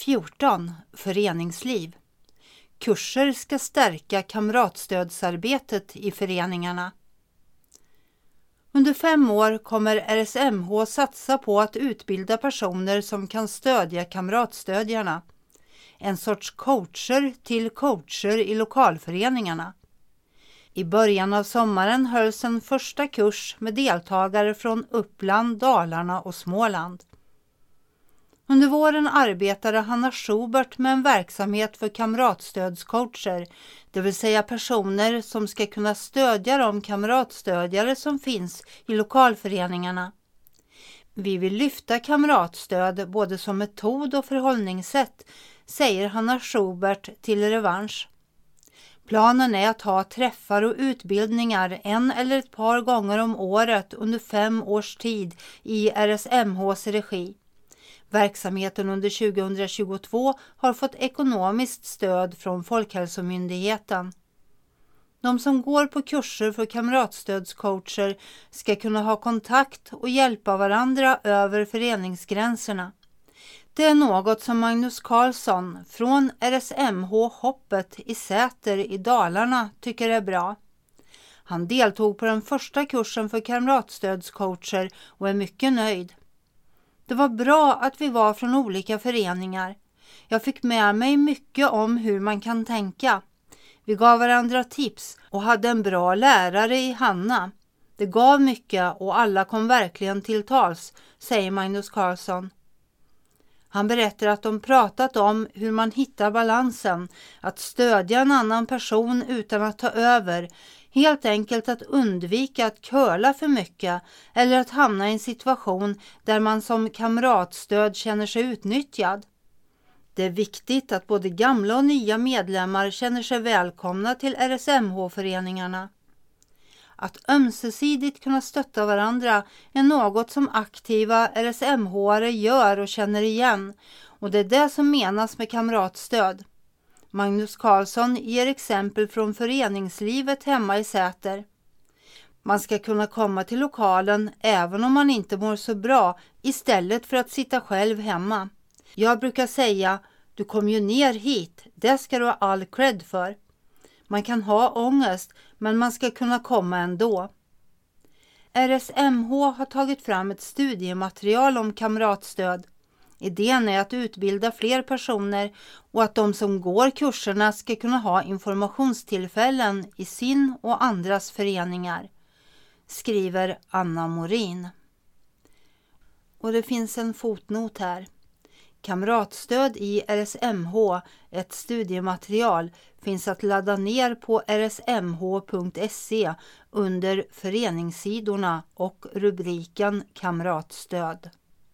14. Föreningsliv. Kurser ska stärka kamratstödsarbetet i föreningarna. Under 5 år kommer RSMH satsa på att utbilda personer som kan stödja kamratstödjarna. En sorts coacher till coacher i lokalföreningarna. I början av sommaren hölls en första kurs med deltagare från Uppland, Dalarna och Småland. Under våren arbetade Hanna Schubert med en verksamhet för kamratstödscoacher, det vill säga personer som ska kunna stödja de kamratstödjare som finns i lokalföreningarna. Vi vill lyfta kamratstöd både som metod och förhållningssätt, säger Hanna Schubert till Revansch. Planen är att ha träffar och utbildningar 1 eller ett par gånger om året under 5 års tid i RSMHs regi. Verksamheten under 2022 har fått ekonomiskt stöd från Folkhälsomyndigheten. De som går på kurser för kamratstödscoacher ska kunna ha kontakt och hjälpa varandra över föreningsgränserna. Det är något som Magnus Karlsson från RSMH Hoppet i Säter i Dalarna tycker är bra. Han deltog på den första kursen för kamratstödscoacher och är mycket nöjd. Det var bra att vi var från olika föreningar. Jag fick med mig mycket om hur man kan tänka. Vi gav varandra tips och hade en bra lärare i Hanna. Det gav mycket och alla kom verkligen till tals, säger Magnus Karlsson. Han berättar att de pratat om hur man hittar balansen, att stödja en annan person utan att ta över, helt enkelt att undvika att curla för mycket eller att hamna i en situation där man som kamratstöd känner sig utnyttjad. Det är viktigt att både gamla och nya medlemmar känner sig välkomna till RSMH-föreningarna. Att ömsesidigt kunna stötta varandra är något som aktiva RSMH-are gör och känner igen, och det är det som menas med kamratstöd. Magnus Karlsson ger exempel från föreningslivet hemma i Säter. Man ska kunna komma till lokalen även om man inte mår så bra istället för att sitta själv hemma. Jag brukar säga, du kom ju ner hit, det ska du ha all cred för. Man kan ha ångest, men man ska kunna komma ändå. RSMH har tagit fram ett studiematerial om kamratstöd. Idén är att utbilda fler personer och att de som går kurserna ska kunna ha informationstillfällen i sin och andras föreningar, skriver Anna Morin. Och det finns en fotnot här. Kamratstöd i RSMH, ett studiematerial, finns att ladda ner på rsmh.se under föreningssidorna och rubriken kamratstöd.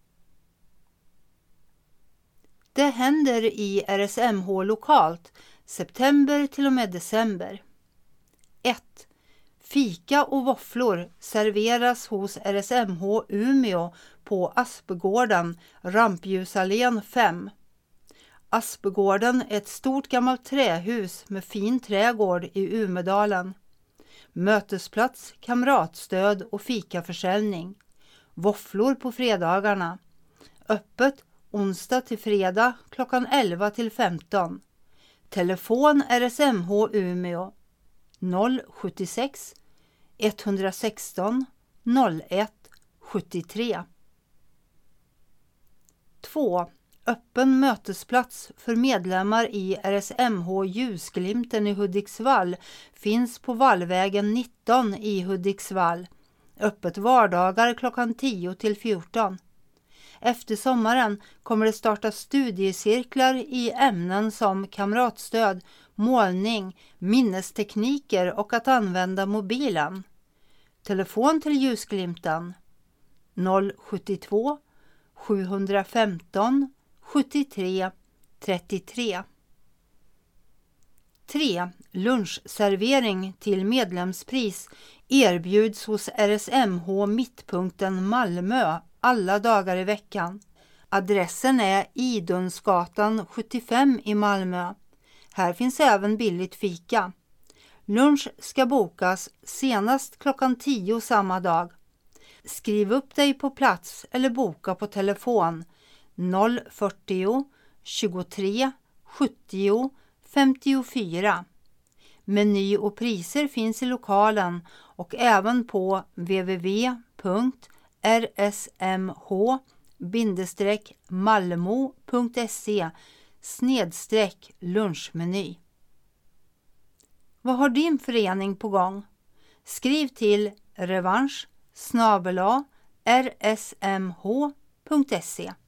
Det händer i RSMH lokalt, september till och med december. 1. Fika och våfflor serveras hos RSMH Umeå på Aspegården, Rampljusallén 5. Aspegården är ett stort gammalt trähus med fin trädgård i Umedalen. Mötesplats, kamratstöd och fikaförsäljning. Våfflor på fredagarna. Öppet onsdag till fredag klockan 11 till 15. Telefon RSMH Umeå 076 116 01 73. 2. Öppen mötesplats för medlemmar i RSMH Ljusglimten i Hudiksvall finns på Vallvägen 19 i Hudiksvall. Öppet vardagar klockan 10 till 14. Efter sommaren kommer det starta studiecirklar i ämnen som kamratstöd, målning, minnestekniker och att använda mobilen. Telefon till Ljusglimten 072 715 73 33. 3. Lunchservering till medlemspris erbjuds hos RSMH Mittpunkten Malmö alla dagar i veckan. Adressen är Idunsgatan 75 i Malmö. Här finns även billigt fika. Lunch ska bokas senast klockan 10 samma dag. Skriv upp dig på plats eller boka på telefon 040 23 70 54. Meny och priser finns i lokalen och även på www.rsmh-malmo.se/lunchmeny. Vad har din förening på gång? Skriv till revansch@rsmh.se.